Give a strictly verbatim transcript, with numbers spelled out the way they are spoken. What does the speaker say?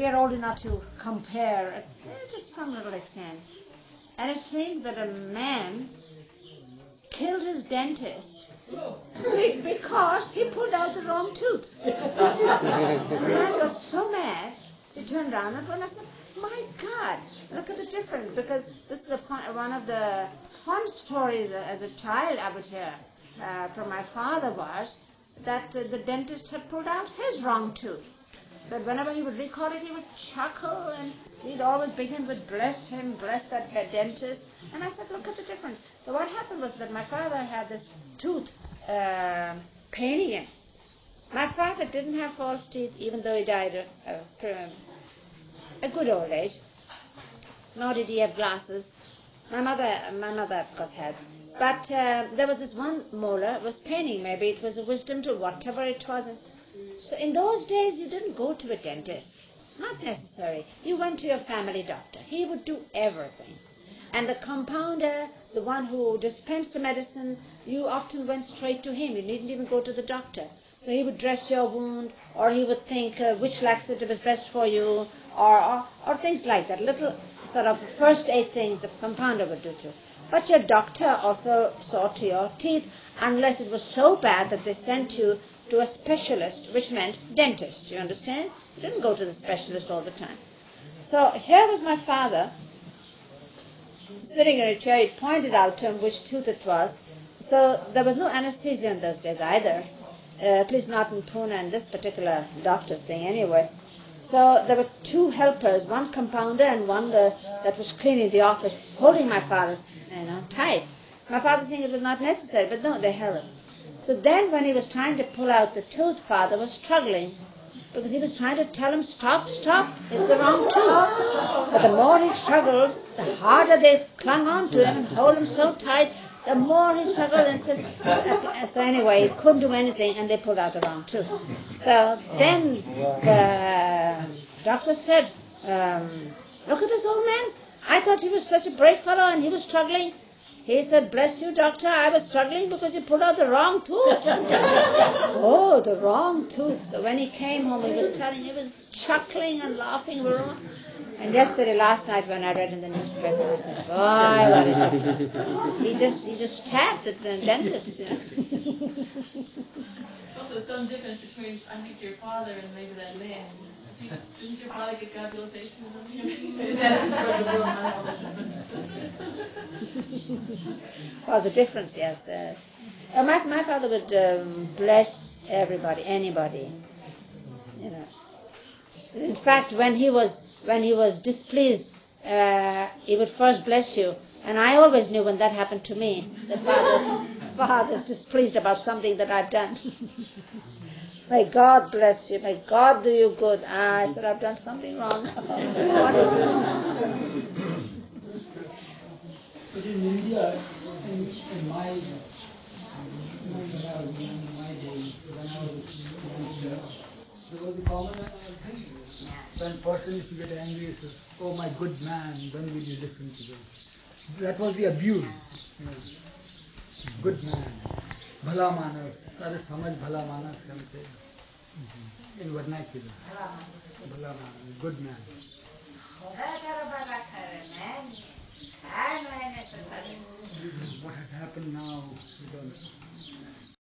we are old enough to compare uh, to some little extent. And it seems that a man killed his dentist because he pulled out the wrong tooth. The man got so mad, he turned around and I said, my God, look at the difference, because this is the fun, one of the fun stories as a child I would hear uh, from my father was that uh, the dentist had pulled out his wrong tooth. But whenever he would recall it, he would chuckle, and he'd always begin with bless him, bless that, that dentist. And I said, look at the difference. So what happened was that my father had this tooth uh, paining him. My father didn't have false teeth, even though he died of uh, a good old age. Nor did he have glasses. My mother, my mother of course had. But uh, there was this one molar was paining. Maybe it was a wisdom tooth, whatever it was. So in those days, you didn't go to a dentist. Not necessary. You went to your family doctor. He would do everything. And the compounder, the one who dispensed the medicines, you often went straight to him. You needn't even go to the doctor. So he would dress your wound, or he would think uh, which laxative is best for you, or, or, or things like that. Little sort of first aid things the compounder would do too. But your doctor also saw to your teeth, unless it was so bad that they sent you to a specialist, which meant dentist, you understand? You didn't go to the specialist all the time. So here was my father, sitting in a chair. He pointed out to him which tooth it was. So there was no anesthesia in those days either, uh, at least not in Pune and this particular doctor thing anyway. So there were two helpers, one compounder and one the, that was cleaning the office, holding my father, you know, tight. My father saying it was not necessary, but no, they held it. So then when he was trying to pull out the tooth, father was struggling because he was trying to tell him, stop, stop, it's the wrong tooth. But the more he struggled, the harder they clung on to him and held him so tight, the more he struggled and said, uh, so anyway, he couldn't do anything and they pulled out the wrong tooth. So then the doctor said, um, look at this old man. I thought he was such a brave fellow and he was struggling. He said, bless you, doctor, I was struggling because you pulled out the wrong tooth. Oh, the wrong tooth. So when he came home, he was telling, he was chuckling and laughing. And yesterday, last night, when I read in the newspaper, I said, boy, what a difference. He just, he just stabbed at the dentist, you know. Also, some difference between, I think, your father and maybe that man. Didn't your father get globalization or something? Well, the difference, yes. Uh, uh, my, my father would um, bless everybody, anybody. You know. In fact, when he was when he was displeased, uh, he would first bless you. And I always knew when that happened to me that father, father's displeased about something that I've done. May God bless you. May God do you good. Ah, I said, I've done something wrong. What is it? But in India, in, in my, when I was young, in my days, when I was a youngster, there was a common thing. When a person used to get angry, he says, oh my good man, when will you listen to this? That was the abuse. You know. Good man. Bhala manas. Sare samajh bhala manas kamte. In vernacular. Bhala manas. Good man. What has happened now, we don't know.